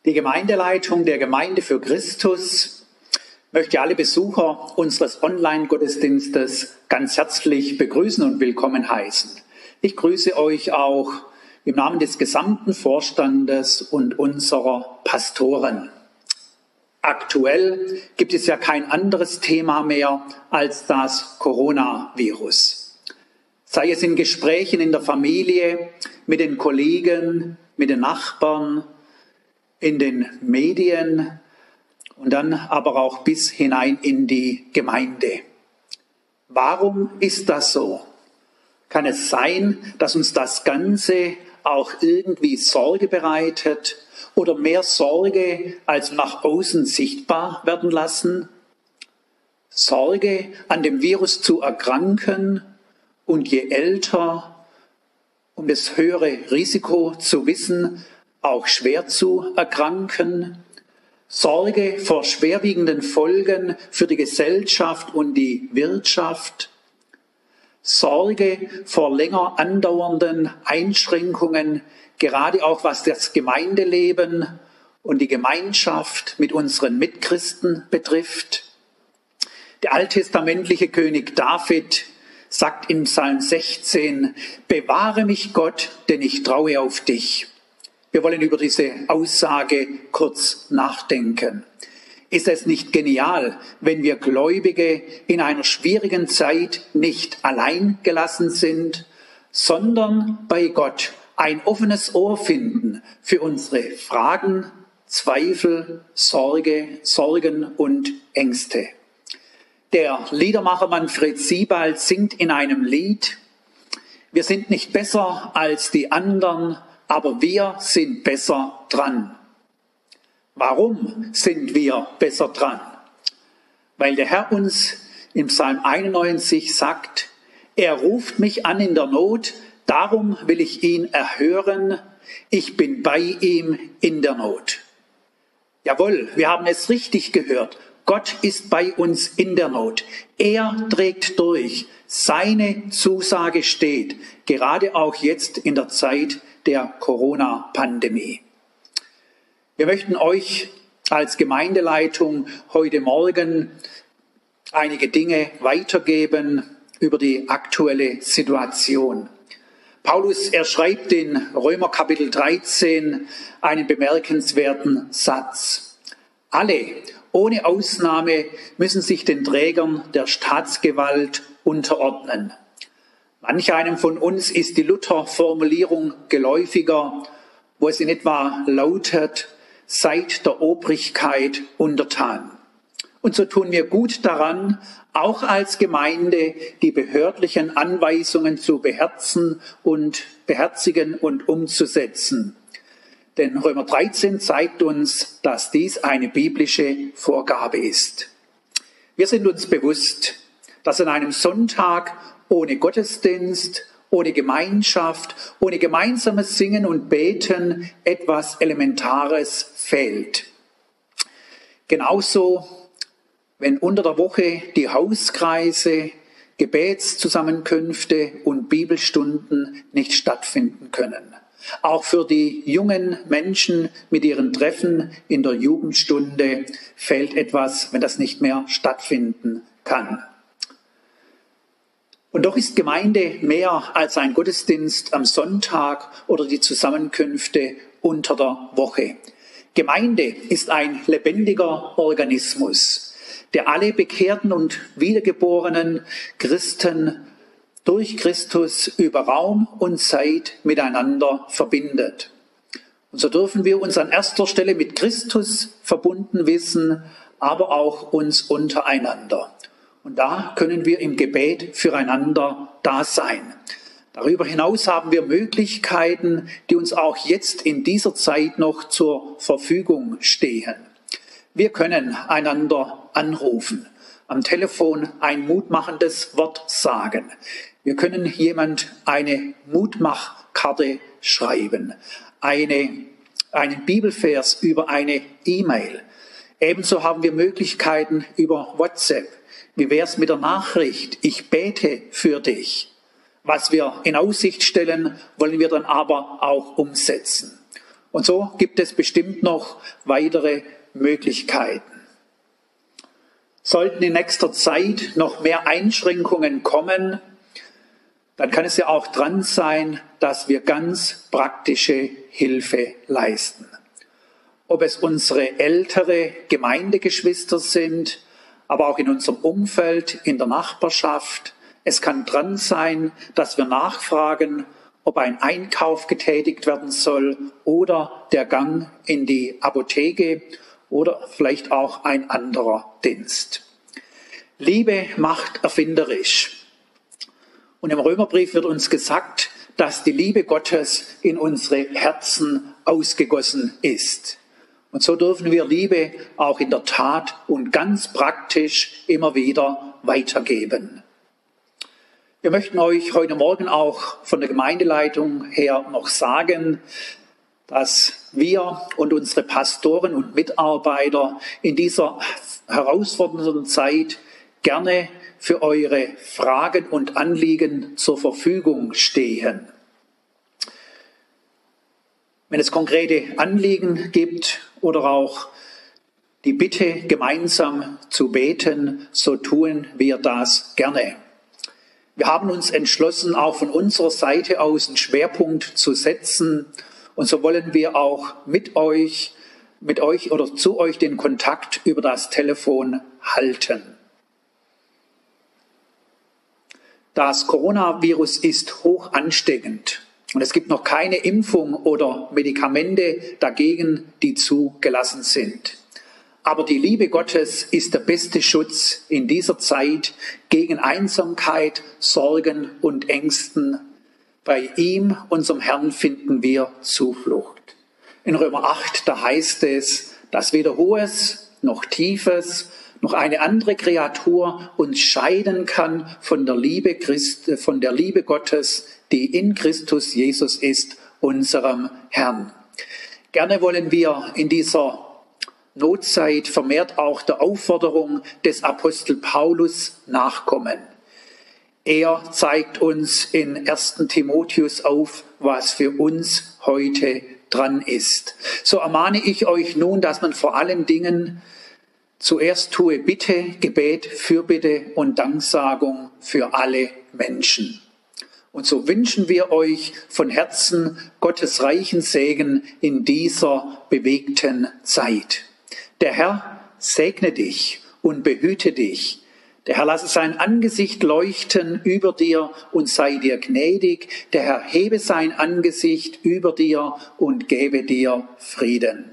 Die Gemeindeleitung der Gemeinde für Christus möchte alle Besucher unseres Online-Gottesdienstes ganz herzlich begrüßen und willkommen heißen. Ich grüße euch auch im Namen des gesamten Vorstandes und unserer Pastoren. Aktuell gibt es ja kein anderes Thema mehr als das Coronavirus. Sei es in Gesprächen in der Familie, mit den Kollegen, mit den Nachbarn, in den Medien und dann aber auch bis hinein in die Gemeinde. Warum ist das so? Kann es sein, dass uns das Ganze auch irgendwie Sorge bereitet oder mehr Sorge als nach außen sichtbar werden lassen? Sorge, an dem Virus zu erkranken und je älter, um das höhere Risiko zu wissen, auch schwer zu erkranken, Sorge vor schwerwiegenden Folgen für die Gesellschaft und die Wirtschaft, Sorge vor länger andauernden Einschränkungen, gerade auch was das Gemeindeleben und die Gemeinschaft mit unseren Mitchristen betrifft. Der alttestamentliche König David sagt in Psalm 16, bewahre mich Gott, denn ich traue auf dich. Wir wollen über diese Aussage kurz nachdenken. Ist es nicht genial, wenn wir Gläubige in einer schwierigen Zeit nicht allein gelassen sind, sondern bei Gott ein offenes Ohr finden für unsere Fragen, Zweifel, Sorgen und Ängste? Der Liedermacher Manfred Siebald singt in einem Lied, wir sind nicht besser als die anderen, aber wir sind besser dran. Warum sind wir besser dran? Weil der Herr uns im Psalm 91 sagt, er ruft mich an in der Not, darum will ich ihn erhören, ich bin bei ihm in der Not. Jawohl, wir haben es richtig gehört. Gott ist bei uns in der Not. Er trägt durch. Seine Zusage steht, gerade auch jetzt in der Zeit der Corona-Pandemie. Wir möchten euch als Gemeindeleitung heute Morgen einige Dinge weitergeben über die aktuelle Situation. Paulus, er schreibt in Römer Kapitel 13 einen bemerkenswerten Satz. Alle, ohne Ausnahme, müssen sich den Trägern der Staatsgewalt unterordnen. Manch einem von uns ist die Luther-Formulierung geläufiger, wo es in etwa lautet, seid der Obrigkeit untertan. Und so tun wir gut daran, auch als Gemeinde die behördlichen Anweisungen zu beherzigen und umzusetzen. Denn Römer 13 zeigt uns, dass dies eine biblische Vorgabe ist. Wir sind uns bewusst, dass an einem Sonntag ohne Gottesdienst, ohne Gemeinschaft, ohne gemeinsames Singen und Beten etwas Elementares fehlt. Genauso, wenn unter der Woche die Hauskreise, Gebetszusammenkünfte und Bibelstunden nicht stattfinden können. Auch für die jungen Menschen mit ihren Treffen in der Jugendstunde fehlt etwas, wenn das nicht mehr stattfinden kann. Und doch ist Gemeinde mehr als ein Gottesdienst am Sonntag oder die Zusammenkünfte unter der Woche. Gemeinde ist ein lebendiger Organismus, der alle bekehrten und wiedergeborenen Christen durch Christus über Raum und Zeit miteinander verbindet. Und so dürfen wir uns an erster Stelle mit Christus verbunden wissen, aber auch uns untereinander. Und da können wir im Gebet füreinander da sein. Darüber hinaus haben wir Möglichkeiten, die uns auch jetzt in dieser Zeit noch zur Verfügung stehen. Wir können einander anrufen, am Telefon ein mutmachendes Wort sagen. Wir können jemand eine Mutmachkarte schreiben, einen Bibelvers über eine E-Mail. Ebenso haben wir Möglichkeiten über WhatsApp. Wie wär's mit der Nachricht? Ich bete für dich. Was wir in Aussicht stellen, wollen wir dann aber auch umsetzen. Und so gibt es bestimmt noch weitere Möglichkeiten. Sollten in nächster Zeit noch mehr Einschränkungen kommen, dann kann es ja auch dran sein, dass wir ganz praktische Hilfe leisten. Ob es unsere ältere Gemeindegeschwister sind, aber auch in unserem Umfeld, in der Nachbarschaft. Es kann dran sein, dass wir nachfragen, ob ein Einkauf getätigt werden soll oder der Gang in die Apotheke oder vielleicht auch ein anderer Dienst. Liebe macht erfinderisch. Und im Römerbrief wird uns gesagt, dass die Liebe Gottes in unsere Herzen ausgegossen ist. Und so dürfen wir Liebe auch in der Tat und ganz praktisch immer wieder weitergeben. Wir möchten euch heute Morgen auch von der Gemeindeleitung her noch sagen, dass wir und unsere Pastoren und Mitarbeiter in dieser herausfordernden Zeit gerne für eure Fragen und Anliegen zur Verfügung stehen. Wenn es konkrete Anliegen gibt oder auch die Bitte, gemeinsam zu beten, so tun wir das gerne. Wir haben uns entschlossen, auch von unserer Seite aus einen Schwerpunkt zu setzen. Und so wollen wir auch mit euch oder zu euch den Kontakt über das Telefon halten. Das Coronavirus ist hoch ansteckend und es gibt noch keine Impfung oder Medikamente dagegen, die zugelassen sind. Aber die Liebe Gottes ist der beste Schutz in dieser Zeit gegen Einsamkeit, Sorgen und Ängsten. Bei ihm, unserem Herrn, finden wir Zuflucht. In Römer 8, da heißt es, dass weder Hohes noch Tiefes noch eine andere Kreatur uns scheiden kann von der Liebe Gottes, die in Christus Jesus ist, unserem Herrn. Gerne wollen wir in dieser Notzeit vermehrt auch der Aufforderung des Apostel Paulus nachkommen. Er zeigt uns in 1. Timotheus auf, was für uns heute dran ist. So ermahne ich euch nun, dass man vor allen Dingen zuerst tue Bitte, Gebet, Fürbitte und Danksagung für alle Menschen. Und so wünschen wir euch von Herzen Gottes reichen Segen in dieser bewegten Zeit. Der Herr segne dich und behüte dich. Der Herr lasse sein Angesicht leuchten über dir und sei dir gnädig. Der Herr hebe sein Angesicht über dir und gebe dir Frieden.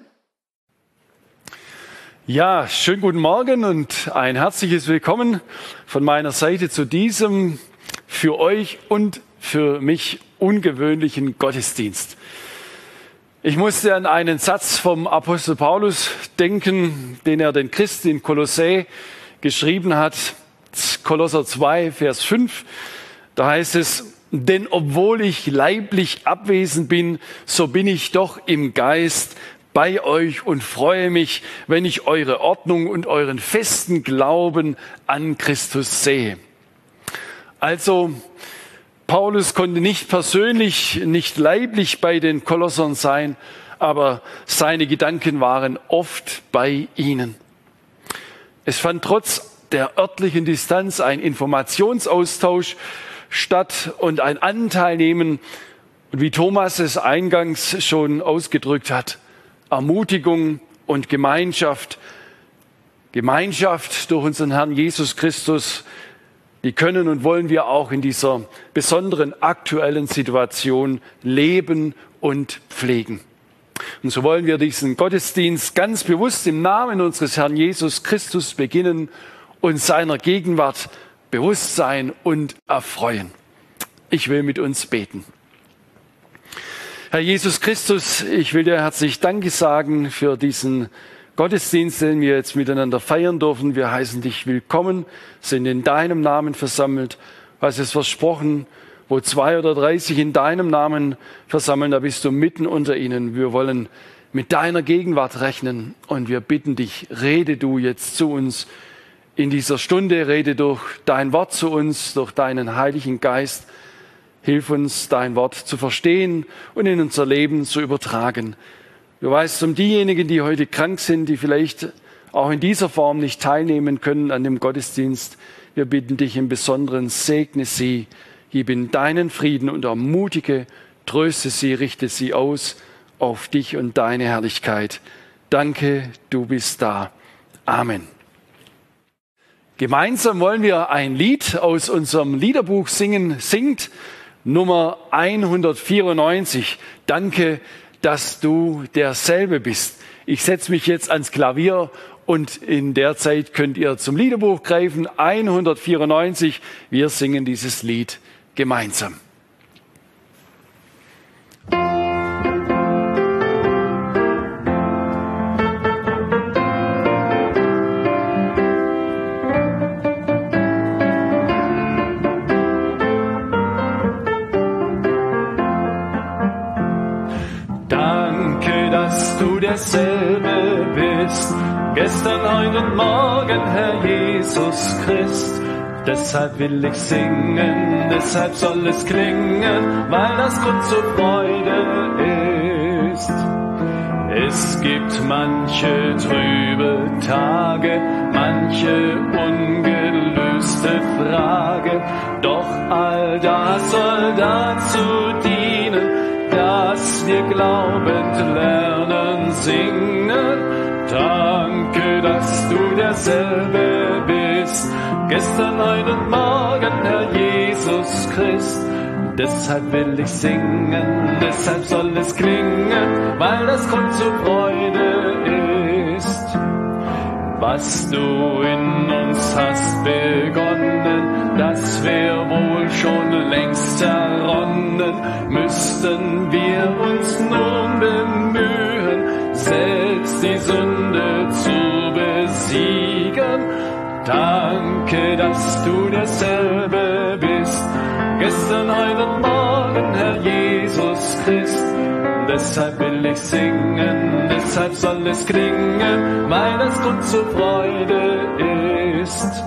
Ja, schönen guten Morgen und ein herzliches Willkommen von meiner Seite zu diesem für euch und für mich ungewöhnlichen Gottesdienst. Ich musste an einen Satz vom Apostel Paulus denken, den er den Christen in Kolossä geschrieben hat, Kolosser 2, Vers 5. Da heißt es, denn obwohl ich leiblich abwesend bin, so bin ich doch im Geist bei euch und freue mich, wenn ich eure Ordnung und euren festen Glauben an Christus sehe. Also, Paulus konnte nicht persönlich, nicht leiblich bei den Kolossern sein, aber seine Gedanken waren oft bei ihnen. Es fand trotz der örtlichen Distanz ein Informationsaustausch statt und ein Anteilnehmen, wie Thomas es eingangs schon ausgedrückt hat, Ermutigung und Gemeinschaft. Gemeinschaft durch unseren Herrn Jesus Christus, die können und wollen wir auch in dieser besonderen aktuellen Situation leben und pflegen. Und so wollen wir diesen Gottesdienst ganz bewusst im Namen unseres Herrn Jesus Christus beginnen und seiner Gegenwart bewusst sein und erfreuen. Ich will mit uns beten. Herr Jesus Christus, ich will dir herzlich Danke sagen für diesen Gottesdienst, den wir jetzt miteinander feiern dürfen. Wir heißen dich willkommen, sind in deinem Namen versammelt. Du hast es versprochen, wo 2 oder 3 sich in deinem Namen versammeln, da bist du mitten unter ihnen. Wir wollen mit deiner Gegenwart rechnen und wir bitten dich, rede du jetzt zu uns in dieser Stunde, rede durch dein Wort zu uns, durch deinen Heiligen Geist. Hilf uns, dein Wort zu verstehen und in unser Leben zu übertragen. Du weißt um diejenigen, die heute krank sind, die vielleicht auch in dieser Form nicht teilnehmen können an dem Gottesdienst. Wir bitten dich im Besonderen, segne sie, gib ihnen deinen Frieden und ermutige, tröste sie, richte sie aus auf dich und deine Herrlichkeit. Danke, du bist da. Amen. Gemeinsam wollen wir ein Lied aus unserem Liederbuch singen. Singt Nummer 194. Danke, dass du derselbe bist. Ich setze mich jetzt ans Klavier und in der Zeit könnt ihr zum Liederbuch greifen. 194. Wir singen dieses Lied gemeinsam. Derselbe bist, gestern, heute und morgen, Herr Jesus Christ. Deshalb will ich singen, deshalb soll es klingen, weil das Grund zur Freude ist. Es gibt manche trübe Tage, manche ungelöste Frage, doch all das soll dazu dienen, dass wir glaubend lernen singen. Danke, dass du derselbe bist, gestern, heute und morgen, Herr Jesus Christ. Deshalb will ich singen, deshalb soll es klingen, weil das Grund zur Freude ist. Was du in uns hast begonnen, das wär wohl schon längst zerronnen, müssten wir uns nun bemühen, selbst die Sünde zu besiegen. Danke, dass du derselbe bist, gestern, heute und morgen, Herr Jesus Christ. Deshalb will ich singen, deshalb soll es klingen, weil das Grund zur Freude ist.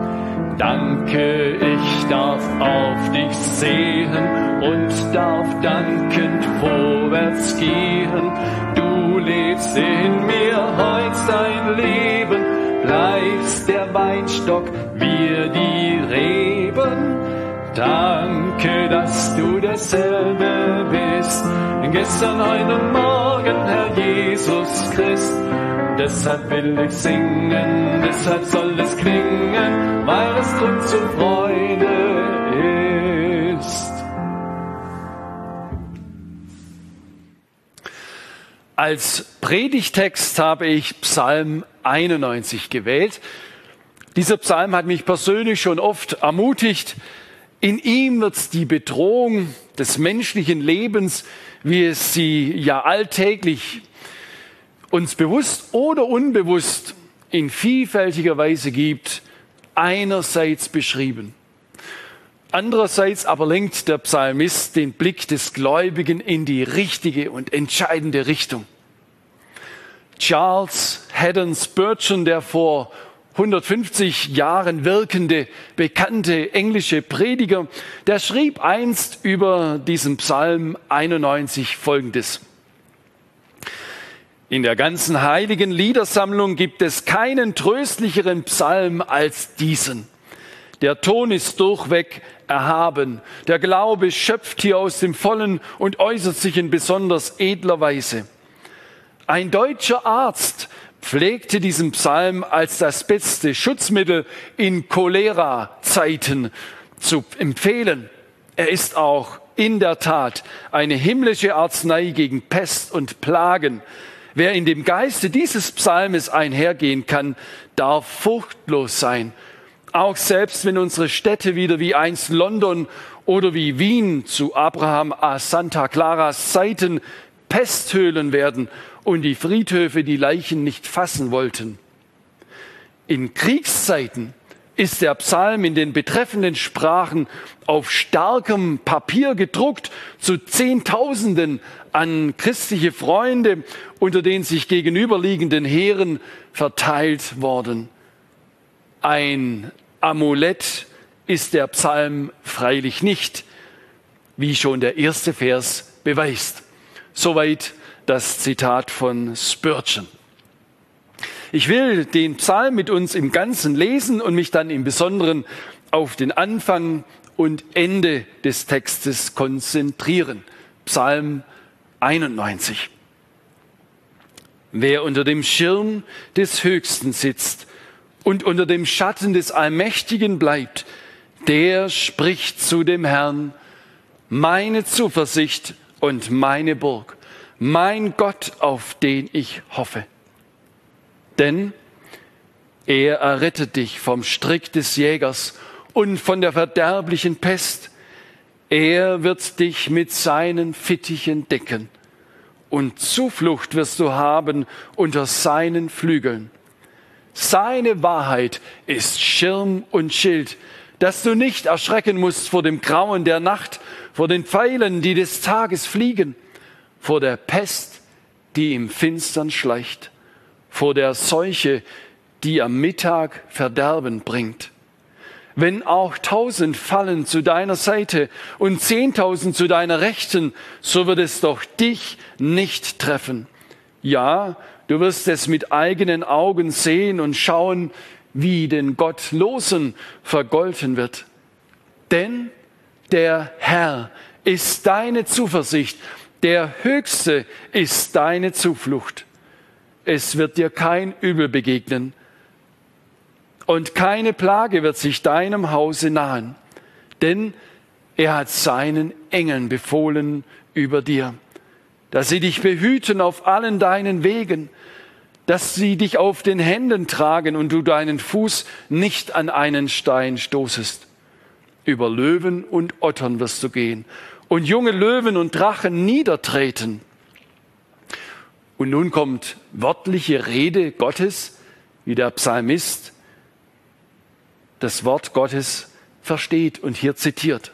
Danke, ich darf auf dich sehen und darf dankend vorwärts gehen. Du lebst in mir, heut's dein Leben, bleibst der Weinstock, wir die Reben. Danke, dass du derselbe bist, gestern, heute und morgen, Herr Jesus Christ. Deshalb will ich singen, deshalb soll es klingen, weil es Grund zur Freude ist. Als Predigtext habe ich Psalm 91 gewählt. Dieser Psalm hat mich persönlich schon oft ermutigt. In ihm wird die Bedrohung des menschlichen Lebens, wie es sie ja alltäglich uns bewusst oder unbewusst in vielfältiger Weise gibt, einerseits beschrieben. Andererseits aber lenkt der Psalmist den Blick des Gläubigen in die richtige und entscheidende Richtung. Charles Haddon Spurgeon, der vor 150 Jahren wirkende, bekannte englische Prediger, der schrieb einst über diesen Psalm 91 Folgendes. In der ganzen heiligen Liedersammlung gibt es keinen tröstlicheren Psalm als diesen. Der Ton ist durchweg erhaben. Der Glaube schöpft hier aus dem Vollen und äußert sich in besonders edler Weise. Ein deutscher Arzt pflegte diesen Psalm als das beste Schutzmittel in Cholera-Zeiten zu empfehlen. Er ist auch in der Tat eine himmlische Arznei gegen Pest und Plagen. Wer in dem Geiste dieses Psalmes einhergehen kann, darf furchtlos sein. Auch selbst wenn unsere Städte wieder wie einst London oder wie Wien zu Abraham a Santa Claras Zeiten Pesthöhlen werden und die Friedhöfe die Leichen nicht fassen wollten. In Kriegszeiten ist der Psalm in den betreffenden Sprachen auf starkem Papier gedruckt zu Zehntausenden an christliche Freunde unter den sich gegenüberliegenden Heeren verteilt worden. Ein Amulett ist der Psalm freilich nicht, wie schon der erste Vers beweist. Soweit das Zitat von Spurgeon. Ich will den Psalm mit uns im Ganzen lesen und mich dann im Besonderen auf den Anfang und Ende des Textes konzentrieren. Psalm 91. Wer unter dem Schirm des Höchsten sitzt und unter dem Schatten des Allmächtigen bleibt, der spricht zu dem Herrn: Meine Zuversicht und meine Burg, mein Gott, auf den ich hoffe. Denn er errettet dich vom Strick des Jägers und von der verderblichen Pest. Er wird dich mit seinen Fittichen decken, und Zuflucht wirst du haben unter seinen Flügeln. Seine Wahrheit ist Schirm und Schild, dass du nicht erschrecken musst vor dem Grauen der Nacht, vor den Pfeilen, die des Tages fliegen, vor der Pest, die im Finstern schleicht, vor der Seuche, die am Mittag Verderben bringt. Wenn auch 1000 fallen zu deiner Seite und 10.000 zu deiner Rechten, so wird es doch dich nicht treffen. Ja, du wirst es mit eigenen Augen sehen und schauen, wie den Gottlosen vergolten wird. Denn der Herr ist deine Zuversicht, der Höchste ist deine Zuflucht. Es wird dir kein Übel begegnen, und keine Plage wird sich deinem Hause nahen, denn er hat seinen Engeln befohlen über dir, dass sie dich behüten auf allen deinen Wegen, dass sie dich auf den Händen tragen und du deinen Fuß nicht an einen Stein stoßest. Über Löwen und Ottern wirst du gehen und junge Löwen und Drachen niedertreten. Und nun kommt wörtliche Rede Gottes, wie der Psalmist das Wort Gottes versteht und hier zitiert.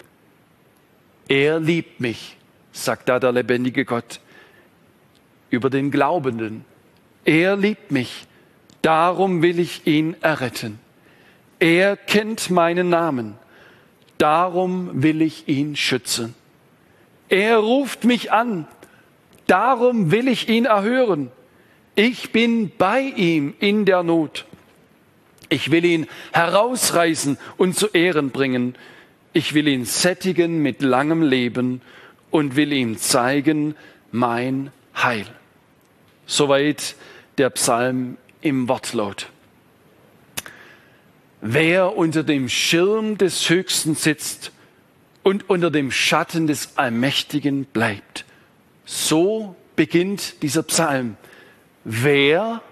Er liebt mich, sagt da der lebendige Gott über den Glaubenden. Er liebt mich, darum will ich ihn erretten. Er kennt meinen Namen, darum will ich ihn schützen. Er ruft mich an, darum will ich ihn erhören. Ich bin bei ihm in der Not. Ich will ihn herausreißen und zu Ehren bringen. Ich will ihn sättigen mit langem Leben und will ihm zeigen mein Heil. Soweit der Psalm im Wortlaut. Wer unter dem Schirm des Höchsten sitzt und unter dem Schatten des Allmächtigen bleibt. So beginnt dieser Psalm. Wer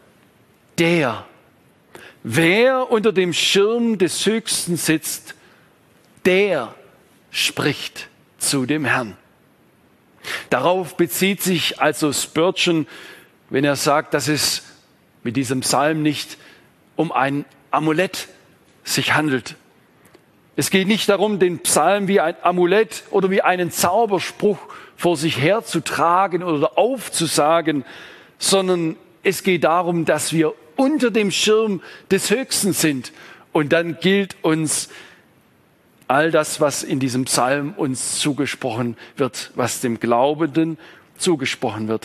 unter dem Schirm des Höchsten sitzt, der spricht zu dem Herrn. Darauf bezieht sich also Spurgeon, wenn er sagt, dass es mit diesem Psalm nicht um ein Amulett sich handelt. Es geht nicht darum, den Psalm wie ein Amulett oder wie einen Zauberspruch vor sich herzutragen oder aufzusagen, sondern es geht darum, dass wir unter dem Schirm des Höchsten sind. Und dann gilt uns all das, was in diesem Psalm uns zugesprochen wird, was dem Glaubenden zugesprochen wird.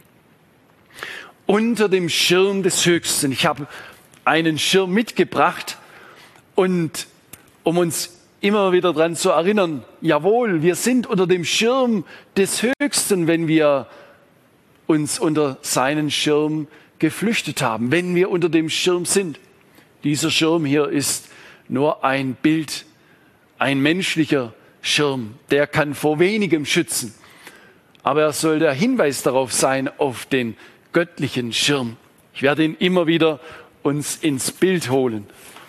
Unter dem Schirm des Höchsten. Ich habe einen Schirm mitgebracht, und um uns immer wieder daran zu erinnern, jawohl, wir sind unter dem Schirm des Höchsten, wenn wir uns unter seinen Schirm geflüchtet haben, wenn wir unter dem Schirm sind. Dieser Schirm hier ist nur ein Bild, ein menschlicher Schirm, der kann vor wenigem schützen. Aber er soll der Hinweis darauf sein, auf den göttlichen Schirm. Ich werde ihn immer wieder uns ins Bild holen.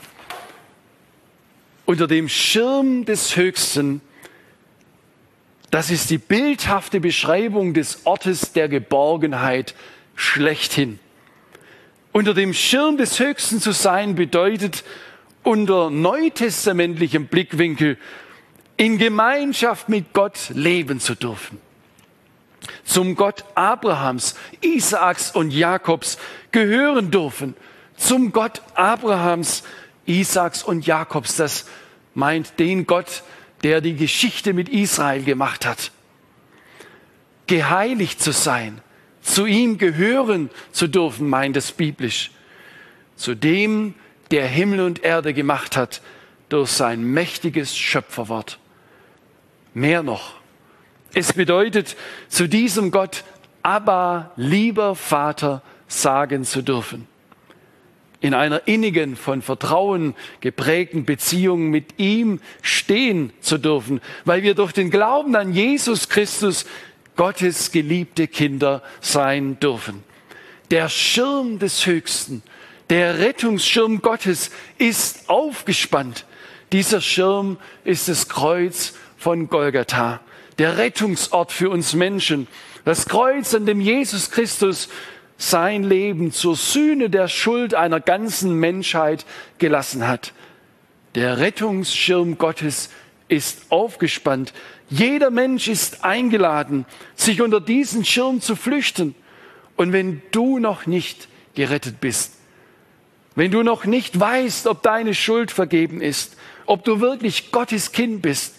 Unter dem Schirm des Höchsten, das ist die bildhafte Beschreibung des Ortes der Geborgenheit schlechthin. Unter dem Schirm des Höchsten zu sein bedeutet, unter neutestamentlichem Blickwinkel in Gemeinschaft mit Gott leben zu dürfen. Zum Gott Abrahams, Isaaks und Jakobs gehören dürfen. Zum Gott Abrahams, Isaaks und Jakobs, das meint den Gott, der die Geschichte mit Israel gemacht hat. geheiligt zu sein, zu ihm gehören zu dürfen, meint es biblisch. Zu dem, der Himmel und Erde gemacht hat durch sein mächtiges Schöpferwort. Mehr noch, es bedeutet, zu diesem Gott Abba, lieber Vater, sagen zu dürfen. In einer innigen, von Vertrauen geprägten Beziehung mit ihm stehen zu dürfen, weil wir durch den Glauben an Jesus Christus Gottes geliebte Kinder sein dürfen. Der Schirm des Höchsten, der Rettungsschirm Gottes ist aufgespannt. Dieser Schirm ist das Kreuz von Golgatha, der Rettungsort für uns Menschen. Das Kreuz, an dem Jesus Christus sein Leben zur Sühne der Schuld einer ganzen Menschheit gelassen hat. Der Rettungsschirm Gottes ist aufgespannt. Jeder Mensch ist eingeladen, sich unter diesen Schirm zu flüchten. Und wenn du noch nicht gerettet bist, wenn du noch nicht weißt, ob deine Schuld vergeben ist, ob du wirklich Gottes Kind bist,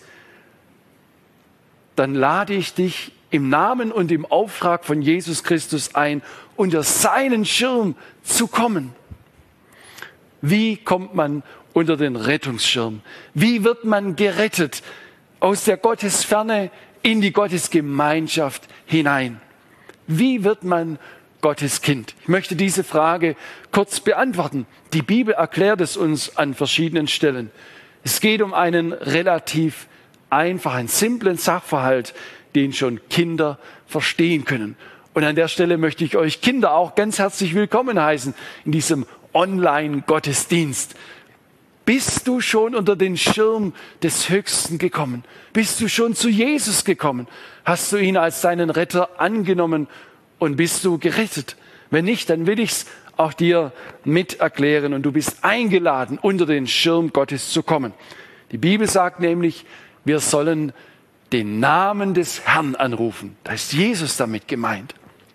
dann lade ich dich im Namen und im Auftrag von Jesus Christus ein, unter seinen Schirm zu kommen. Wie kommt man unter den Rettungsschirm? Wie wird man gerettet aus der Gottesferne in die Gottesgemeinschaft hinein? Wie wird man Gottes Kind? Ich möchte diese Frage kurz beantworten. Die Bibel erklärt es uns an verschiedenen Stellen. Es geht um einen relativ einfachen, simplen Sachverhalt, den schon Kinder verstehen können. Und an der Stelle möchte ich euch Kinder auch ganz herzlich willkommen heißen in diesem Online-Gottesdienst. Bist du schon unter den Schirm des Höchsten gekommen? Bist du schon zu Jesus gekommen? Hast du ihn als deinen Retter angenommen und bist du gerettet? Wenn nicht, dann will ich es auch dir mit erklären und du bist eingeladen, unter den Schirm Gottes zu kommen. Die Bibel sagt nämlich, wir sollen den Namen des Herrn anrufen. Da ist Jesus damit gemeint.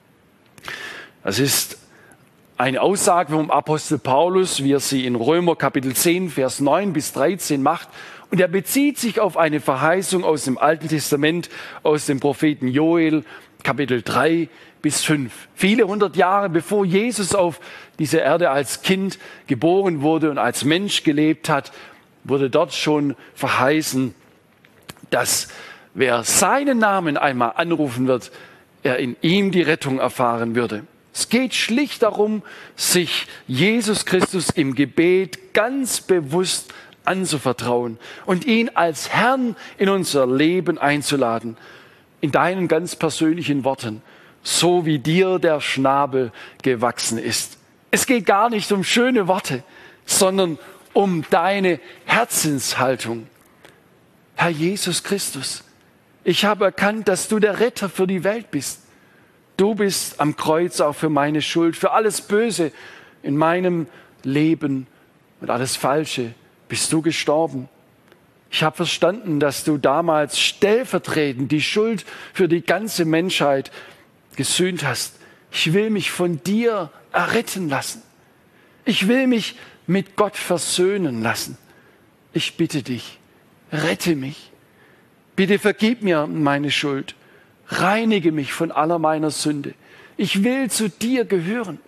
Das ist eine Aussage vom Apostel Paulus, wie er sie in Römer Kapitel 10, Vers 9 bis 13 macht. Und er bezieht sich auf eine Verheißung aus dem Alten Testament, aus dem Propheten Joel, Kapitel 3 bis 5. Viele hundert Jahre bevor Jesus auf dieser Erde als Kind geboren wurde und als Mensch gelebt hat, wurde dort schon verheißen, dass wer seinen Namen einmal anrufen wird, er in ihm die Rettung erfahren würde. Es geht schlicht darum, sich Jesus Christus im Gebet ganz bewusst anzuvertrauen und ihn als Herrn in unser Leben einzuladen. In deinen ganz persönlichen Worten, so wie dir der Schnabel gewachsen ist. Es geht gar nicht um schöne Worte, sondern um deine Herzenshaltung. Herr Jesus Christus, ich habe erkannt, dass du der Retter für die Welt bist. Du bist am Kreuz auch für meine Schuld, für alles Böse in meinem Leben und alles Falsche bist du gestorben. Ich habe verstanden, dass du damals stellvertretend die Schuld für die ganze Menschheit gesühnt hast. Ich will mich von dir erretten lassen. Ich will mich mit Gott versöhnen lassen. Ich bitte dich, rette mich. Bitte vergib mir meine Schuld. Reinige mich von aller meiner Sünde. Ich will zu dir gehören.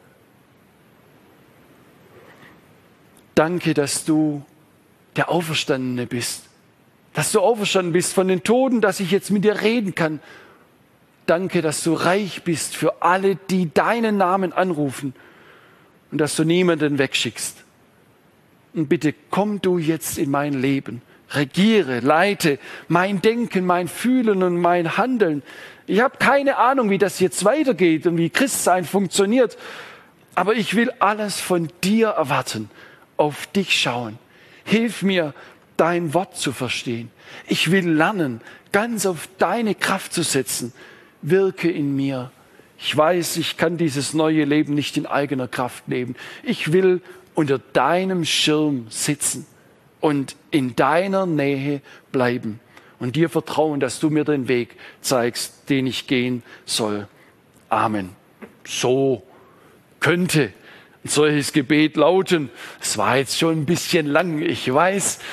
Danke, dass du der Auferstandene bist. Dass du auferstanden bist von den Toten, dass ich jetzt mit dir reden kann. Danke, dass du reich bist für alle, die deinen Namen anrufen und dass du niemanden wegschickst. Und bitte komm du jetzt in mein Leben. Regiere, leite mein Denken, mein Fühlen und mein Handeln. Ich habe keine Ahnung, wie das jetzt weitergeht und wie Christsein funktioniert. Aber ich will alles von dir erwarten, auf dich schauen. Hilf mir, dein Wort zu verstehen. Ich will lernen, ganz auf deine Kraft zu setzen. Wirke in mir. Ich weiß, ich kann dieses neue Leben nicht in eigener Kraft leben. Ich will unter deinem Schirm sitzen und in deiner Nähe bleiben und dir vertrauen, dass du mir den Weg zeigst, den ich gehen soll. Amen. So könnte ein solches Gebet lauten. Es war jetzt schon ein bisschen lang, ich weiß.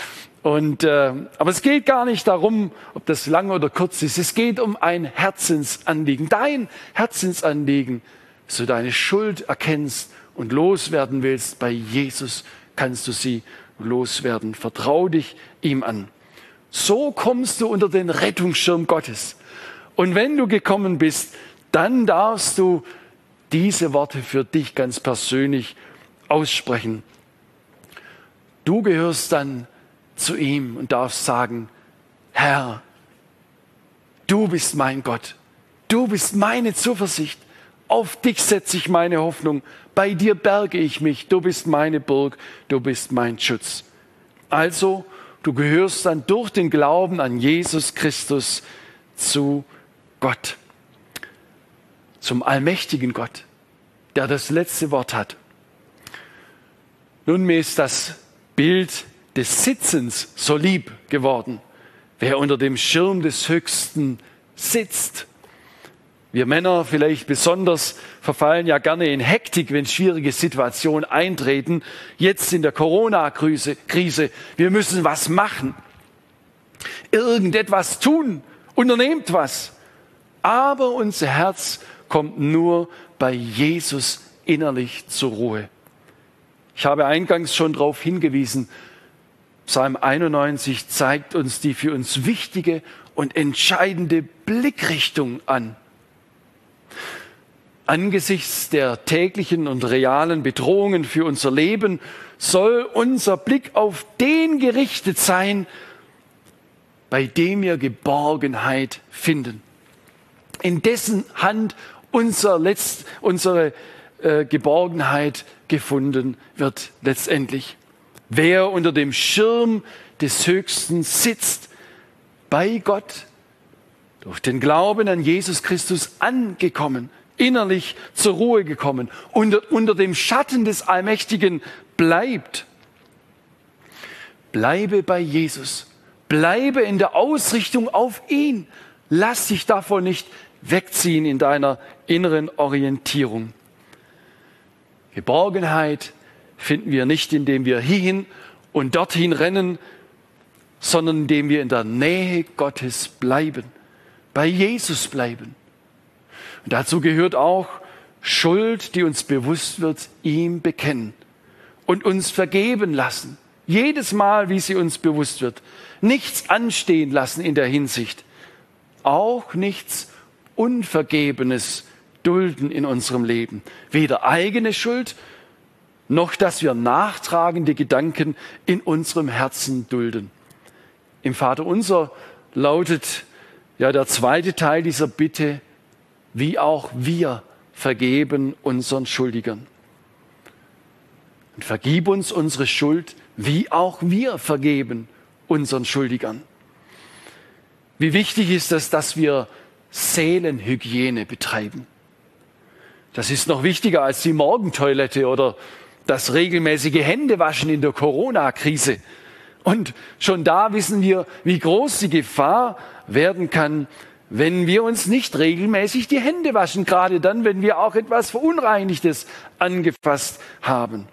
Aber es geht gar nicht darum, ob das lang oder kurz ist. Es geht um ein Herzensanliegen, dein Herzensanliegen, dass du deine Schuld erkennst und loswerden willst. Bei Jesus kannst du sie loswerden. Vertrau dich ihm an. So kommst du unter den Rettungsschirm Gottes. Und wenn du gekommen bist, dann darfst du diese Worte für dich ganz persönlich aussprechen. Du gehörst dann zu ihm und darfst sagen: Herr, du bist mein Gott, du bist meine Zuversicht, auf dich setze ich meine Hoffnung, bei dir berge ich mich, du bist meine Burg, du bist mein Schutz. Also, du gehörst dann durch den Glauben an Jesus Christus zu Gott, zum allmächtigen Gott, der das letzte Wort hat. Nun, mir ist das Bild des Sitzens so lieb geworden. Wer unter dem Schirm des Höchsten sitzt. Wir Männer vielleicht besonders verfallen ja gerne in Hektik, wenn schwierige Situationen eintreten. Jetzt in der Corona-Krise. Wir müssen was machen. Irgendetwas tun. Unternehmt was. Aber unser Herz kommt nur bei Jesus innerlich zur Ruhe. Ich habe eingangs schon darauf hingewiesen, Psalm 91 zeigt uns die für uns wichtige und entscheidende Blickrichtung an. Angesichts der täglichen und realen Bedrohungen für unser Leben soll unser Blick auf den gerichtet sein, bei dem wir Geborgenheit finden. In dessen Hand unsere Geborgenheit gefunden wird letztendlich. Wer unter dem Schirm des Höchsten sitzt, bei Gott, durch den Glauben an Jesus Christus angekommen, innerlich zur Ruhe gekommen, unter dem Schatten des Allmächtigen bleibt. Bleibe bei Jesus, bleibe in der Ausrichtung auf ihn. Lass dich davon nicht wegziehen in deiner inneren Orientierung. Geborgenheit finden wir nicht, indem wir hierhin und dorthin rennen, sondern indem wir in der Nähe Gottes bleiben, bei Jesus bleiben. Und dazu gehört auch Schuld, die uns bewusst wird, ihm bekennen und uns vergeben lassen. Jedes Mal, wie sie uns bewusst wird. Nichts anstehen lassen in der Hinsicht. Auch nichts Unvergebenes dulden in unserem Leben. Weder eigene Schuld, noch dass wir nachtragende Gedanken in unserem Herzen dulden. Im Vaterunser lautet ja der zweite Teil dieser Bitte: Wie auch wir vergeben unseren Schuldigern. Und vergib uns unsere Schuld, wie auch wir vergeben unseren Schuldigern. Wie wichtig ist es, dass wir Seelenhygiene betreiben. Das ist noch wichtiger als die Morgentoilette oder das regelmäßige Händewaschen in der Corona-Krise. Und schon da wissen wir, wie groß die Gefahr werden kann, wenn wir uns nicht regelmäßig die Hände waschen, gerade dann, wenn wir auch etwas Verunreinigtes angefasst haben.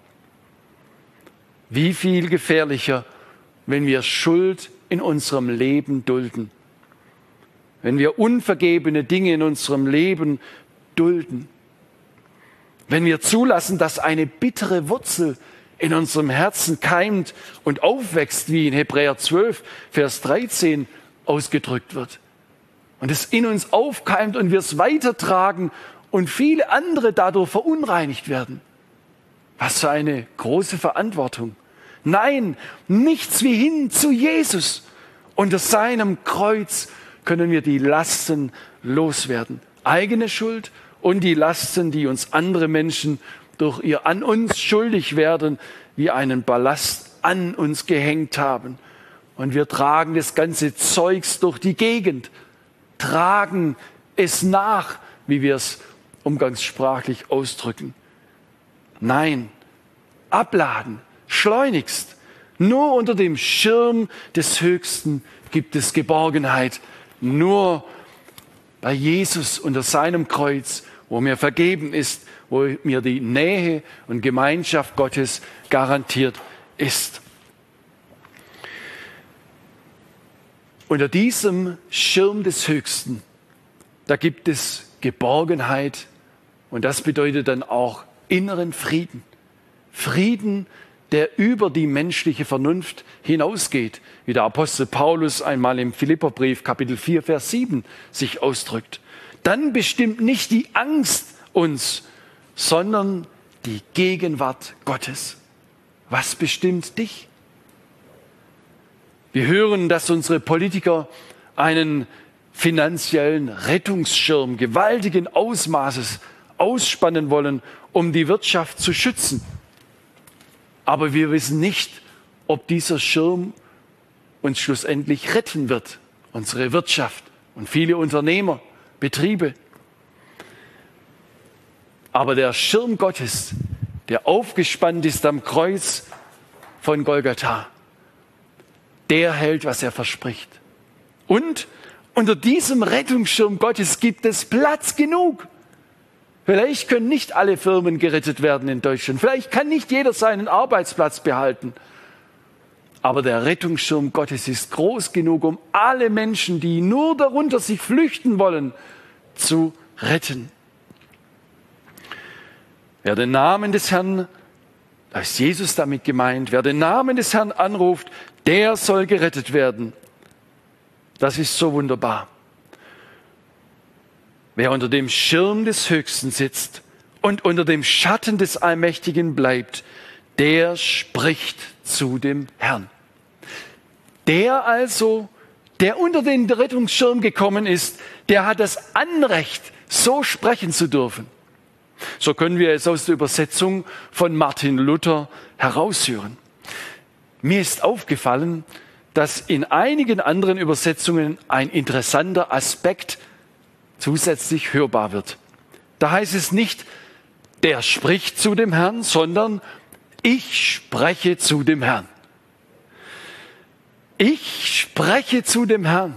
Wie viel gefährlicher, wenn wir Schuld in unserem Leben dulden, wenn wir unvergebene Dinge in unserem Leben dulden, wenn wir zulassen, dass eine bittere Wurzel in unserem Herzen keimt und aufwächst, wie in Hebräer 12, Vers 13 ausgedrückt wird. Und es in uns aufkeimt und wir es weitertragen und viele andere dadurch verunreinigt werden. Was für eine große Verantwortung. Nein, nichts wie hin zu Jesus. Unter seinem Kreuz können wir die Lasten loswerden. Eigene Schuld und die Lasten, die uns andere Menschen durch ihr an uns schuldig werden, wie einen Ballast an uns gehängt haben. Und wir tragen das ganze Zeugs durch die Gegend, tragen es nach, wie wir es umgangssprachlich ausdrücken. Nein, abladen, schleunigst. Nur unter dem Schirm des Höchsten gibt es Geborgenheit. Nur bei Jesus unter seinem Kreuz, wo mir vergeben ist, wo mir die Nähe und Gemeinschaft Gottes garantiert ist. Unter diesem Schirm des Höchsten, da gibt es Geborgenheit und das bedeutet dann auch inneren Frieden. Frieden, der über die menschliche Vernunft hinausgeht, wie der Apostel Paulus einmal im Philipperbrief Kapitel 4, Vers 7 sich ausdrückt. Dann bestimmt nicht die Angst uns, sondern die Gegenwart Gottes. Was bestimmt dich? Wir hören, dass unsere Politiker einen finanziellen Rettungsschirm gewaltigen Ausmaßes ausspannen wollen, um die Wirtschaft zu schützen. Aber wir wissen nicht, ob dieser Schirm uns schlussendlich retten wird, unsere Wirtschaft und viele Unternehmer, Betriebe. Aber der Schirm Gottes, der aufgespannt ist am Kreuz von Golgatha, der hält, was er verspricht. Und unter diesem Rettungsschirm Gottes gibt es Platz genug. Vielleicht können nicht alle Firmen gerettet werden in Deutschland. Vielleicht kann nicht jeder seinen Arbeitsplatz behalten. Aber der Rettungsschirm Gottes ist groß genug, um alle Menschen, die nur darunter sich flüchten wollen, zu retten. Wer den Namen des Herrn, da ist Jesus damit gemeint, wer den Namen des Herrn anruft, der soll gerettet werden. Das ist so wunderbar. Wer unter dem Schirm des Höchsten sitzt und unter dem Schatten des Allmächtigen bleibt, der spricht zu dem Herrn. Der also, der unter den Rettungsschirm gekommen ist, der hat das Anrecht, so sprechen zu dürfen. So können wir es aus der Übersetzung von Martin Luther heraushören. Mir ist aufgefallen, dass in einigen anderen Übersetzungen ein interessanter Aspekt zusätzlich hörbar wird. Da heißt es nicht, der spricht zu dem Herrn, sondern ich spreche zu dem Herrn. Ich spreche zu dem Herrn.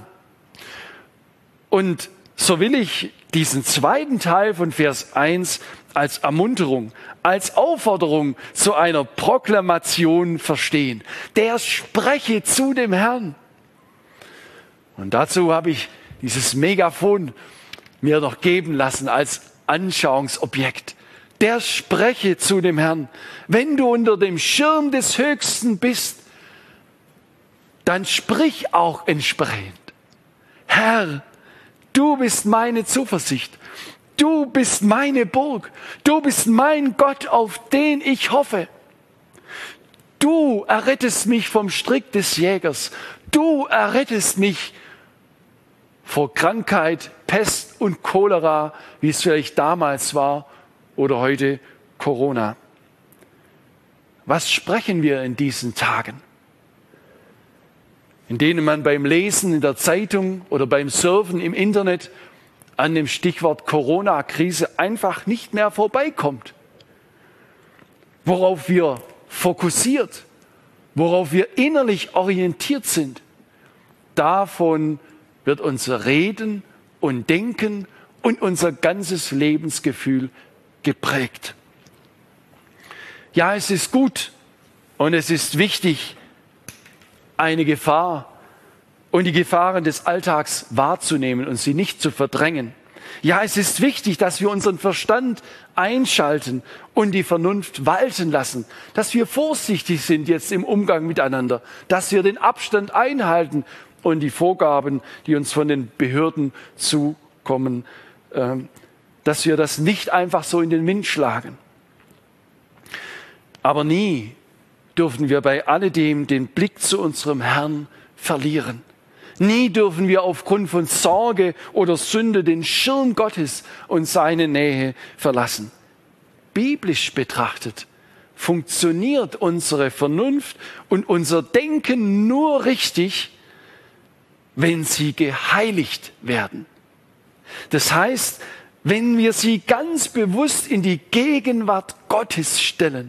Und so will ich diesen zweiten Teil von Vers 1 als Ermunterung, als Aufforderung zu einer Proklamation verstehen. Der spreche zu dem Herrn. Und dazu habe ich dieses Megafon mir noch geben lassen als Anschauungsobjekt. Der spreche zu dem Herrn. Wenn du unter dem Schirm des Höchsten bist, dann sprich auch entsprechend. Herr, du bist meine Zuversicht. Du bist meine Burg. Du bist mein Gott, auf den ich hoffe. Du errettest mich vom Strick des Jägers. Du errettest mich vor Krankheit, Pest und Cholera, wie es vielleicht damals war oder heute Corona. Was sprechen wir in diesen Tagen, in denen man beim Lesen in der Zeitung oder beim Surfen im Internet an dem Stichwort Corona-Krise einfach nicht mehr vorbeikommt? Worauf wir fokussiert, worauf wir innerlich orientiert sind, davon wird unser Reden und Denken und unser ganzes Lebensgefühl geprägt. Ja, es ist gut und es ist wichtig, eine Gefahr und die Gefahren des Alltags wahrzunehmen und sie nicht zu verdrängen. Ja, es ist wichtig, dass wir unseren Verstand einschalten und die Vernunft walten lassen, dass wir vorsichtig sind jetzt im Umgang miteinander, dass wir den Abstand einhalten und die Vorgaben, die uns von den Behörden zukommen, dass wir das nicht einfach so in den Wind schlagen. Aber nie dürfen wir bei alledem den Blick zu unserem Herrn verlieren. Nie dürfen wir aufgrund von Sorge oder Sünde den Schirm Gottes und seine Nähe verlassen. Biblisch betrachtet funktioniert unsere Vernunft und unser Denken nur richtig, wenn sie geheiligt werden. Das heißt, wenn wir sie ganz bewusst in die Gegenwart Gottes stellen.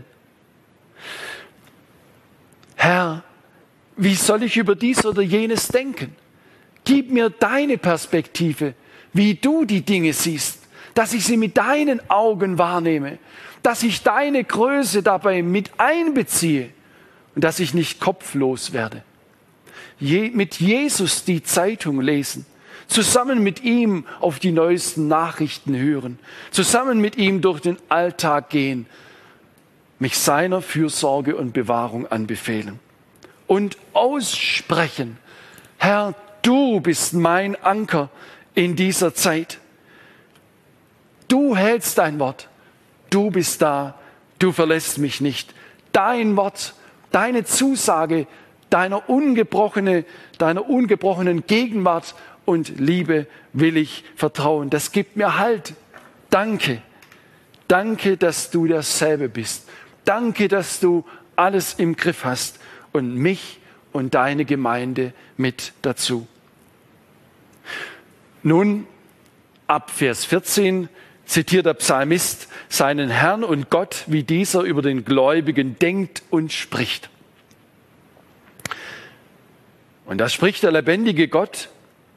Herr, wie soll ich über dies oder jenes denken? Gib mir deine Perspektive, wie du die Dinge siehst, dass ich sie mit deinen Augen wahrnehme, dass ich deine Größe dabei mit einbeziehe und dass ich nicht kopflos werde. mit Jesus die Zeitung lesen, zusammen mit ihm auf die neuesten Nachrichten hören, zusammen mit ihm durch den Alltag gehen, mich seiner Fürsorge und Bewahrung anbefehlen und aussprechen: Herr, du bist mein Anker in dieser Zeit. Du hältst dein Wort. Du bist da. Du verlässt mich nicht. Dein Wort, deine Zusage, deiner ungebrochenen Gegenwart und Liebe will ich vertrauen. Das gibt mir Halt. Danke. Danke, dass du derselbe bist. Danke, dass du alles im Griff hast und mich und deine Gemeinde mit dazu. Nun, ab Vers 14 zitiert der Psalmist seinen Herrn und Gott, wie dieser über den Gläubigen denkt und spricht. Und da spricht der lebendige Gott: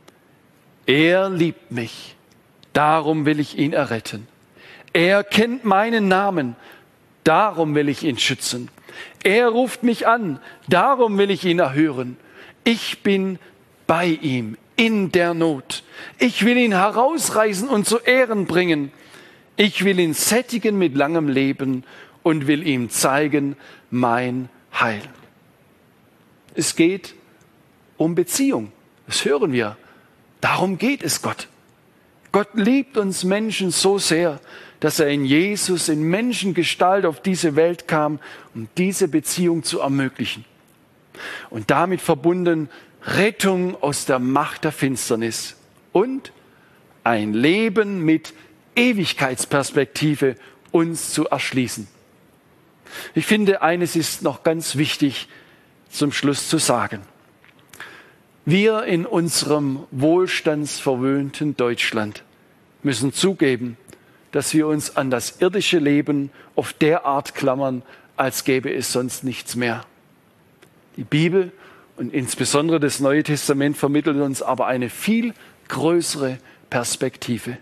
Er liebt mich, darum will ich ihn erretten. Er kennt meinen Namen, darum will ich ihn schützen. Er ruft mich an, darum will ich ihn erhören. Ich bin bei ihm in der Not. Ich will ihn herausreißen und zu Ehren bringen. Ich will ihn sättigen mit langem Leben und will ihm zeigen mein Heil. Es geht um Beziehung. Das hören wir. Darum geht es Gott. Gott liebt uns Menschen so sehr, dass er in Jesus in Menschengestalt auf diese Welt kam, um diese Beziehung zu ermöglichen. Und damit verbunden Rettung aus der Macht der Finsternis und ein Leben mit Ewigkeitsperspektive uns zu erschließen. Ich finde, eines ist noch ganz wichtig zum Schluss zu sagen. Wir in unserem wohlstandsverwöhnten Deutschland müssen zugeben, dass wir uns an das irdische Leben auf der Art klammern, als gäbe es sonst nichts mehr. Die Bibel und insbesondere das Neue Testament vermittelt uns aber eine viel größere Perspektive.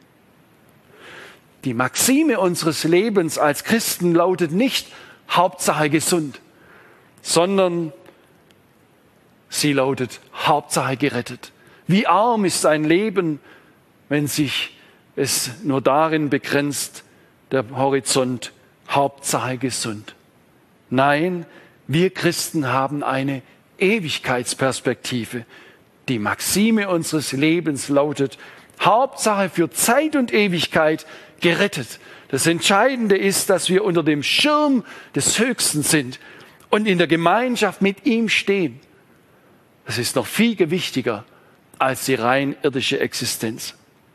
Die Maxime unseres Lebens als Christen lautet nicht Hauptsache gesund, sondern sie lautet Hauptsache gerettet. Wie arm ist ein Leben, wenn sich es nur darin begrenzt, der Horizont Hauptsache gesund. Nein, wir Christen haben eine Ewigkeitsperspektive. Die Maxime unseres Lebens lautet Hauptsache für Zeit und Ewigkeit gerettet. Das Entscheidende ist, dass wir unter dem Schirm des Höchsten sind und in der Gemeinschaft mit ihm stehen. Das ist noch viel gewichtiger als die rein irdische Existenz.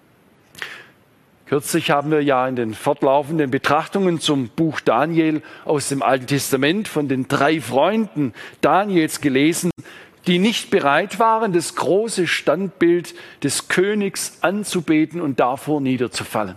Kürzlich haben wir ja in den fortlaufenden Betrachtungen zum Buch Daniel aus dem Alten Testament von den 3 Freunden Daniels gelesen, die nicht bereit waren, das große Standbild des Königs anzubeten und davor niederzufallen.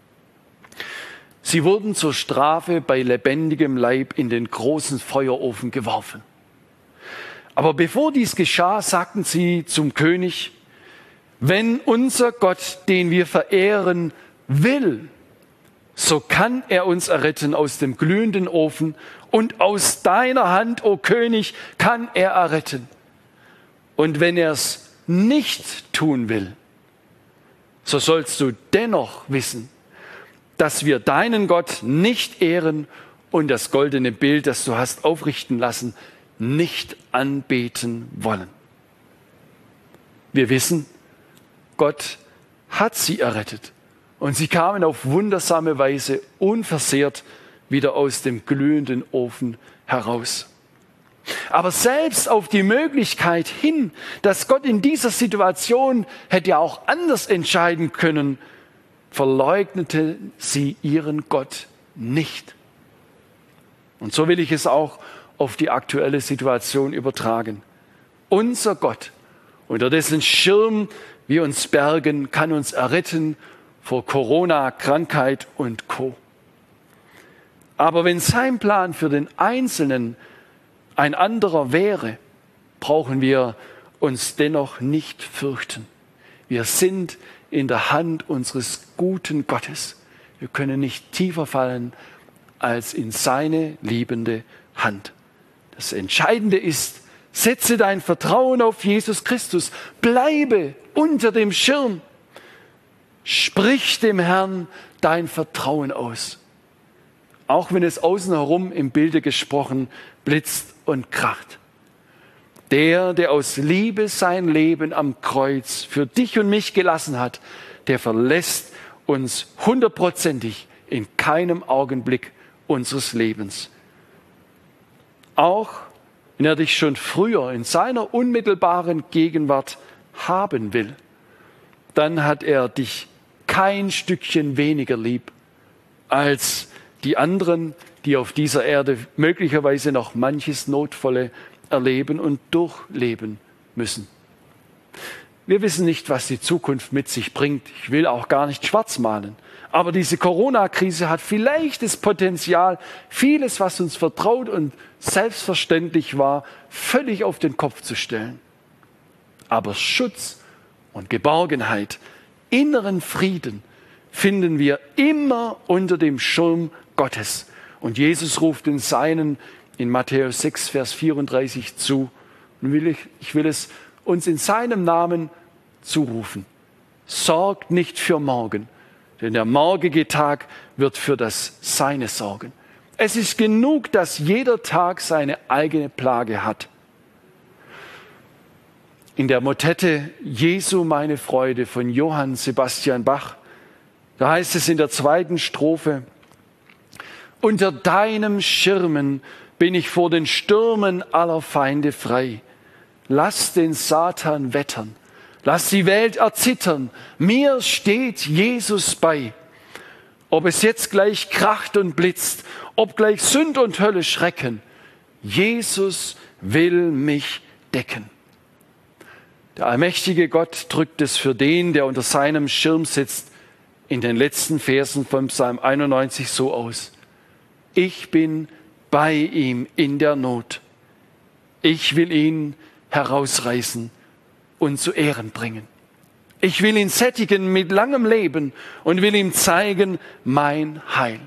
Sie wurden zur Strafe bei lebendigem Leib in den großen Feuerofen geworfen. Aber bevor dies geschah, sagten sie zum König: Wenn unser Gott, den wir verehren, will, so kann er uns erretten aus dem glühenden Ofen, und aus deiner Hand, o König, kann er erretten. Und wenn er es nicht tun will, so sollst du dennoch wissen, dass wir deinen Gott nicht ehren und das goldene Bild, das du hast aufrichten lassen, nicht anbeten wollen. Wir wissen, Gott hat sie errettet und sie kamen auf wundersame Weise unversehrt wieder aus dem glühenden Ofen heraus. Aber selbst auf die Möglichkeit hin, dass Gott in dieser Situation hätte ja auch anders entscheiden können, verleugnete sie ihren Gott nicht. Und so will ich es auch auf die aktuelle Situation übertragen. Unser Gott, unter dessen Schirm wir uns bergen, kann uns erretten vor Corona, Krankheit und Co. Aber wenn sein Plan für den Einzelnen ein anderer wäre, brauchen wir uns dennoch nicht fürchten. Wir sind in der Hand unseres guten Gottes. Wir können nicht tiefer fallen als in seine liebende Hand. Das Entscheidende ist, Setze dein Vertrauen auf Jesus Christus. Bleibe unter dem Schirm. Sprich dem Herrn dein Vertrauen aus. Auch wenn es außen herum im Bilde gesprochen blitzt und kracht. Der aus Liebe sein Leben am Kreuz für dich und mich gelassen hat, der verlässt uns 100%ig in keinem Augenblick unseres Lebens. Auch wenn er dich schon früher in seiner unmittelbaren Gegenwart haben will, dann hat er dich kein Stückchen weniger lieb als die anderen, die auf dieser Erde möglicherweise noch manches Notvolle erleben und durchleben müssen. Wir wissen nicht, was die Zukunft mit sich bringt. Ich will auch gar nicht schwarz malen. Aber diese Corona-Krise hat vielleicht das Potenzial, vieles, was uns vertraut und selbstverständlich war, völlig auf den Kopf zu stellen. Aber Schutz und Geborgenheit, inneren Frieden finden wir immer unter dem Schirm Gottes. Und Jesus ruft den Seinen in Matthäus 6, Vers 34 zu. Und ich will es uns in seinem Namen zurufen. Sorgt nicht für morgen, denn der morgige Tag wird für das Seine sorgen. Es ist genug, dass jeder Tag seine eigene Plage hat. In der Motette Jesu meine Freude von Johann Sebastian Bach, da heißt es in der 2. Strophe: Unter deinem Schirmen bin ich vor den Stürmen aller Feinde frei. Lass den Satan wettern, lass die Welt erzittern, mir steht Jesus bei. Ob es jetzt gleich kracht und blitzt, ob gleich Sünd und Hölle schrecken, Jesus will mich decken. Der allmächtige Gott drückt es für den, der unter seinem Schirm sitzt, in den letzten Versen von Psalm 91 so aus: Ich bin bei ihm in der Not. Ich will ihn herausreißen und zu Ehren bringen. Ich will ihn sättigen mit langem Leben und will ihm zeigen mein Heil.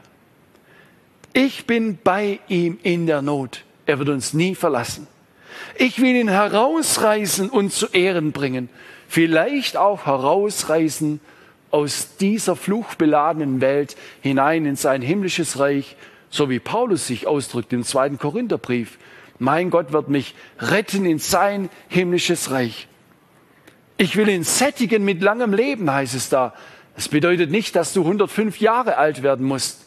Ich bin bei ihm in der Not. Er wird uns nie verlassen. Ich will ihn herausreißen und zu Ehren bringen. Vielleicht auch herausreißen aus dieser fluchbeladenen Welt hinein in sein himmlisches Reich, so wie Paulus sich ausdrückt im 2. Korintherbrief. Mein Gott wird mich retten in sein himmlisches Reich. Ich will ihn sättigen mit langem Leben, heißt es da. Das bedeutet nicht, dass du 105 Jahre alt werden musst.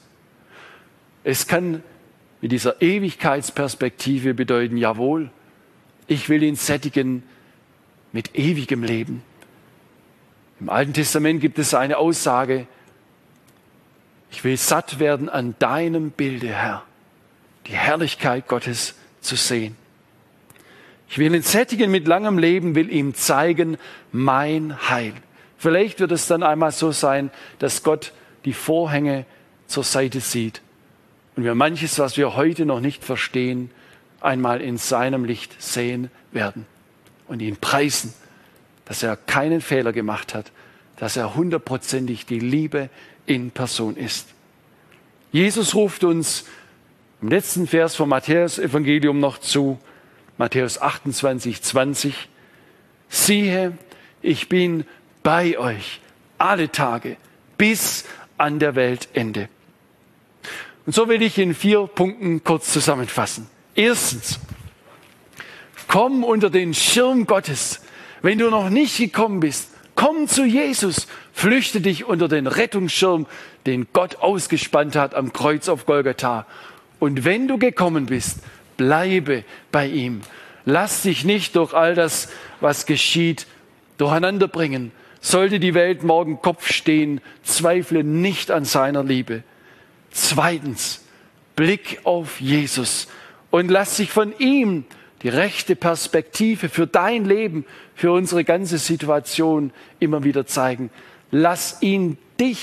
Es kann mit dieser Ewigkeitsperspektive bedeuten, jawohl, ich will ihn sättigen mit ewigem Leben. Im Alten Testament gibt es eine Aussage: Ich will satt werden an deinem Bilde, Herr, die Herrlichkeit Gottes zu sehen. Ich will ihn sättigen mit langem Leben, will ihm zeigen mein Heil. Vielleicht wird es dann einmal so sein, dass Gott die Vorhänge zur Seite zieht und wir manches, was wir heute noch nicht verstehen, einmal in seinem Licht sehen werden und ihn preisen, dass er keinen Fehler gemacht hat, dass er 100%ig die Liebe in Person ist. Jesus ruft uns im letzten Vers vom Matthäus-Evangelium noch zu, Matthäus 28, 20. Siehe, ich bin bei euch alle Tage bis an der Weltende. Und so will ich in 4 Punkten kurz zusammenfassen. Erstens, komm unter den Schirm Gottes. Wenn du noch nicht gekommen bist, komm zu Jesus. Flüchte dich unter den Rettungsschirm, den Gott ausgespannt hat am Kreuz auf Golgatha. Und wenn du gekommen bist, bleibe bei ihm. Lass dich nicht durch all das, was geschieht, durcheinander bringen. Sollte die Welt morgen Kopf stehen, zweifle nicht an seiner Liebe. Zweitens, Blick auf Jesus und lass dich von ihm die rechte Perspektive für dein Leben, für unsere ganze Situation immer wieder zeigen. Lass ihn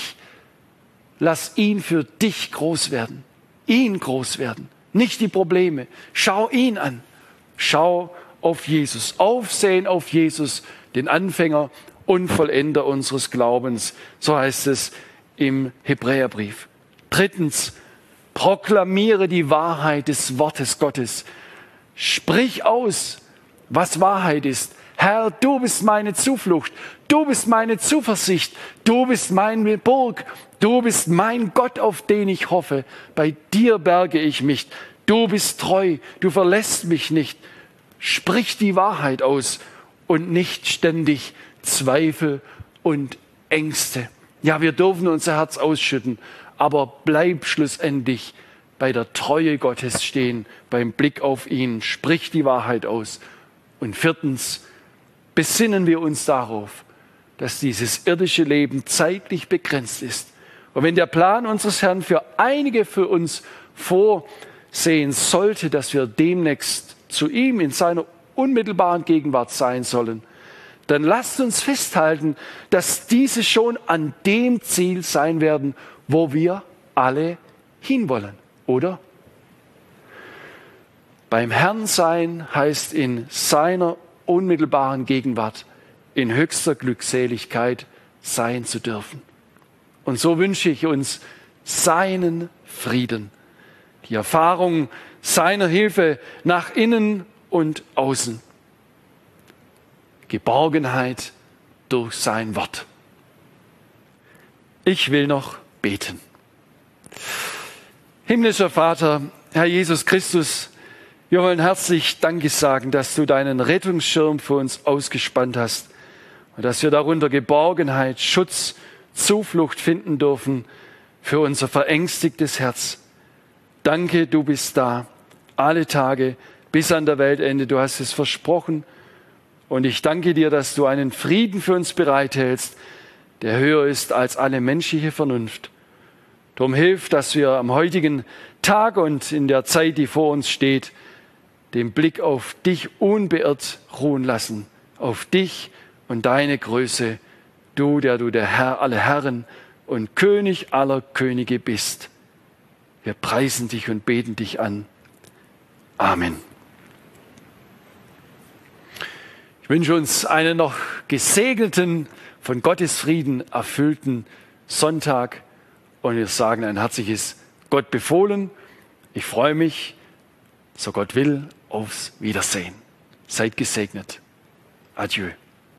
für dich groß werden. Ihn groß werden, nicht die Probleme. Schau ihn an. Schau auf Jesus. Aufsehen auf Jesus, den Anfänger und Vollender unseres Glaubens. So heißt es im Hebräerbrief. Drittens, proklamiere die Wahrheit des Wortes Gottes. Sprich aus, was Wahrheit ist. Herr, du bist meine Zuflucht, du bist meine Zuversicht, du bist meine Burg, du bist mein Gott, auf den ich hoffe. Bei dir berge ich mich. Du bist treu, du verlässt mich nicht. Sprich die Wahrheit aus und nicht ständig Zweifel und Ängste. Ja, wir dürfen unser Herz ausschütten, aber bleib schlussendlich bei der Treue Gottes stehen, beim Blick auf ihn. Sprich die Wahrheit aus. Und viertens, besinnen wir uns darauf, dass dieses irdische Leben zeitlich begrenzt ist. Und wenn der Plan unseres Herrn für einige für uns vorsehen sollte, dass wir demnächst zu ihm in seiner unmittelbaren Gegenwart sein sollen, dann lasst uns festhalten, dass diese schon an dem Ziel sein werden, wo wir alle hinwollen, oder? Beim Herrn sein heißt in seiner unmittelbaren Gegenwart in höchster Glückseligkeit sein zu dürfen. Und so wünsche ich uns seinen Frieden, die Erfahrung seiner Hilfe nach innen und außen, Geborgenheit durch sein Wort. Ich will noch beten. Himmlischer Vater, Herr Jesus Christus, wir wollen herzlich Danke sagen, dass du deinen Rettungsschirm für uns ausgespannt hast und dass wir darunter Geborgenheit, Schutz, Zuflucht finden dürfen für unser verängstigtes Herz. Danke, du bist da, alle Tage bis an der Weltende. Du hast es versprochen und ich danke dir, dass du einen Frieden für uns bereithältst, der höher ist als alle menschliche Vernunft. Darum hilf, dass wir am heutigen Tag und in der Zeit, die vor uns steht, den Blick auf dich unbeirrt ruhen lassen, auf dich und deine Größe, du, der Herr aller Herren und König aller Könige bist. Wir preisen dich und beten dich an. Amen. Ich wünsche uns einen noch gesegneten, von Gottes Frieden erfüllten Sonntag und wir sagen ein herzliches Gott befohlen. Ich freue mich, so Gott will, aufs Wiedersehen. Seid gesegnet. Adieu.